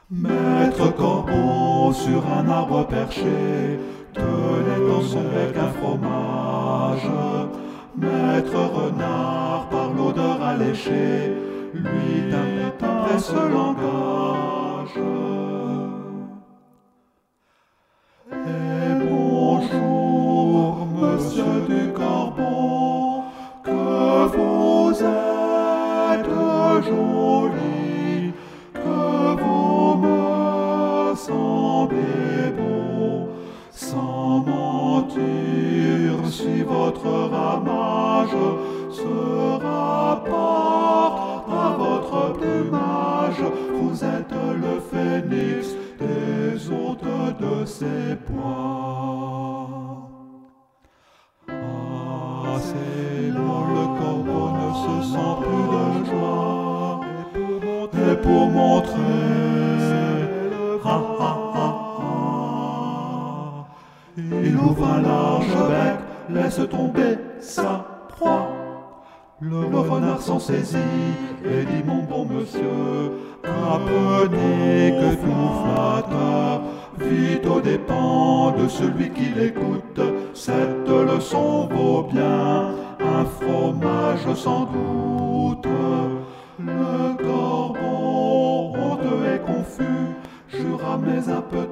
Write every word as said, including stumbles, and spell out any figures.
Maître corbeau sur un arbre perché tenait dans son bec un fromage. Maître renard par l'odeur alléchée lui tintait ce langage. Et bonjour, monsieur du corbeau, que vous êtes joli, que vous me semblez beau, sans mentir, si votre ramage se rapporte à votre plumage, vous êtes le phénix des hôtes de ces bois. Ah, c'est là le corbeau ne se sent plus de joie, et pour montrer, ah, ah, ah, ah, il ouvre un large bec, laisse tomber sa proie. Le renard s'en saisit et dit: mon bon monsieur, apprenez que tout flatteur vit aux dépens de celui qui l'écoute. Cette leçon vaut bien un fromage sans doute. Le corbeau, honteux et confus, jura mais un peu